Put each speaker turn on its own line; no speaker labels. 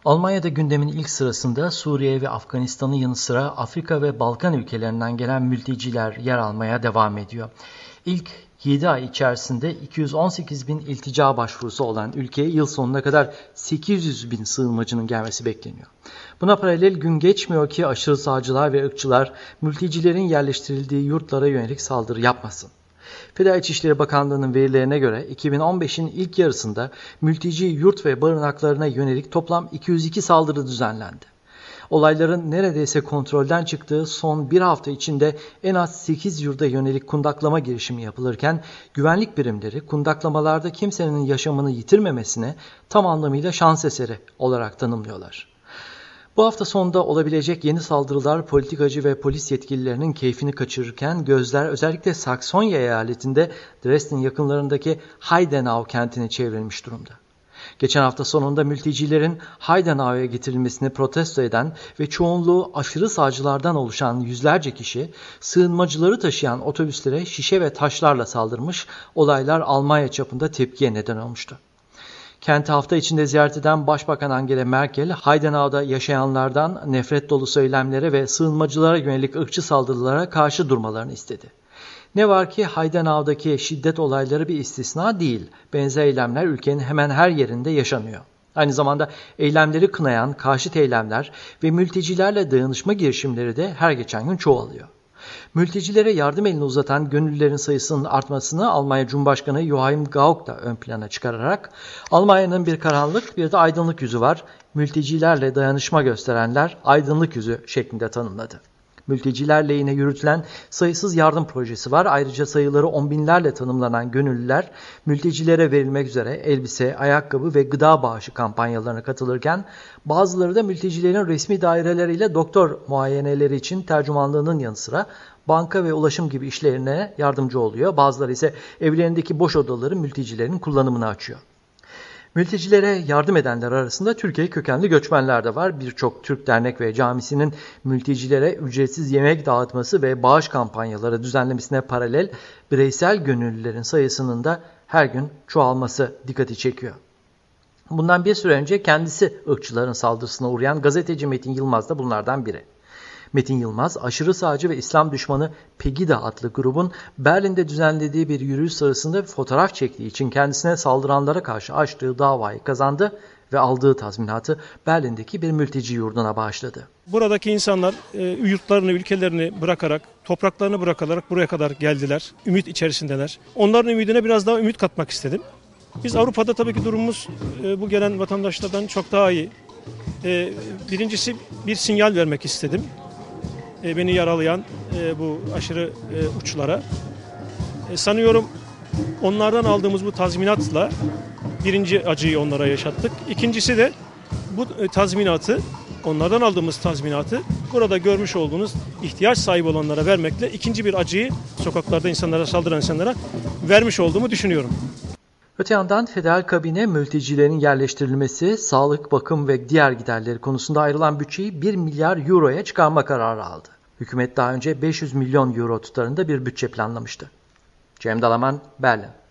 Almanya'da gündemin ilk sırasında Suriye ve Afganistan'ın yanı sıra Afrika ve Balkan ülkelerinden gelen mülteciler yer almaya devam ediyor. İlk 7 ay içerisinde 218 bin iltica başvurusu olan ülkeye yıl sonuna kadar 800 bin sığınmacının gelmesi bekleniyor. Buna paralel gün geçmiyor ki aşırı sağcılar ve ırkçılar mültecilerin yerleştirildiği yurtlara yönelik saldırı yapmasın. Federal İçişleri Bakanlığı'nın verilerine göre 2015'in ilk yarısında mülteci yurt ve barınaklarına yönelik toplam 202 saldırı düzenlendi. Olayların neredeyse kontrolden çıktığı son bir hafta içinde en az 8 yurda yönelik kundaklama girişimi yapılırken güvenlik birimleri kundaklamalarda kimsenin yaşamını yitirmemesine tam anlamıyla şans eseri olarak tanımlıyorlar. Bu hafta sonunda olabilecek yeni saldırılar politikacı ve polis yetkililerinin keyfini kaçırırken gözler özellikle Saksonya eyaletinde Dresden yakınlarındaki Heidenau kentine çevrilmiş durumda. Geçen hafta sonunda mültecilerin Heidenau'ya getirilmesini protesto eden ve çoğunluğu aşırı sağcılardan oluşan yüzlerce kişi sığınmacıları taşıyan otobüslere şişe ve taşlarla saldırmış, olaylar Almanya çapında tepkiye neden olmuştu. Kenti hafta içinde ziyaret eden Başbakan Angela Merkel, Heidenau'da yaşayanlardan nefret dolu söylemlere ve sığınmacılara yönelik ırkçı saldırılara karşı durmalarını istedi. Ne var ki Heidenau'daki şiddet olayları bir istisna değil. Benzer eylemler ülkenin hemen her yerinde yaşanıyor. Aynı zamanda eylemleri kınayan karşıt eylemler ve mültecilerle dayanışma girişimleri de her geçen gün çoğalıyor. Mültecilere yardım elini uzatan gönüllülerin sayısının artmasını Almanya Cumhurbaşkanı Joachim Gauck da ön plana çıkararak Almanya'nın bir karanlık bir de aydınlık yüzü var. Mültecilerle dayanışma gösterenler aydınlık yüzü şeklinde tanımladı. Mülteciler lehine yürütülen sayısız yardım projesi var. Ayrıca sayıları 10 binlerle tanımlanan gönüllüler mültecilere verilmek üzere elbise, ayakkabı ve gıda bağışı kampanyalarına katılırken bazıları da mültecilerin resmi daireleriyle doktor muayeneleri için tercümanlığının yanı sıra banka ve ulaşım gibi işlerine yardımcı oluyor. Bazıları ise evlerindeki boş odaları mültecilerin kullanımına açıyor. Mültecilere yardım edenler arasında Türkiye kökenli göçmenler de var. Birçok Türk dernek ve camisinin mültecilere ücretsiz yemek dağıtması ve bağış kampanyaları düzenlemesine paralel bireysel gönüllülerin sayısının da her gün çoğalması dikkati çekiyor. Bundan bir süre önce kendisi ırkçıların saldırısına uğrayan gazeteci Metin Yılmaz da bunlardan biri. Metin Yılmaz, aşırı sağcı ve İslam düşmanı Pegida adlı grubun Berlin'de düzenlediği bir yürüyüş sırasında fotoğraf çektiği için kendisine saldıranlara karşı açtığı davayı kazandı ve aldığı tazminatı Berlin'deki bir mülteci yurduna bağışladı.
Buradaki insanlar yurtlarını, ülkelerini bırakarak, topraklarını bırakarak buraya kadar geldiler. Ümit içerisindeler. Onların ümidine biraz daha ümit katmak istedim. Biz Avrupa'da tabii ki durumumuz bu gelen vatandaşlardan çok daha iyi. Birincisi bir sinyal vermek istedim. Beni yaralayan bu aşırı uçlara. Sanıyorum onlardan aldığımız bu tazminatla birinci acıyı onlara yaşattık. İkincisi de bu tazminatı, onlardan aldığımız tazminatı burada görmüş olduğunuz ihtiyaç sahibi olanlara vermekle ikinci bir acıyı sokaklarda insanlara saldıran insanlara vermiş olduğumu düşünüyorum.
Öte yandan federal kabine mültecilerin yerleştirilmesi, sağlık, bakım ve diğer giderleri konusunda ayrılan bütçeyi 1 milyar euroya çıkarma kararı aldı. Hükümet daha önce 500 milyon euro tutarında bir bütçe planlamıştı. Cem Dalaman, Berlin.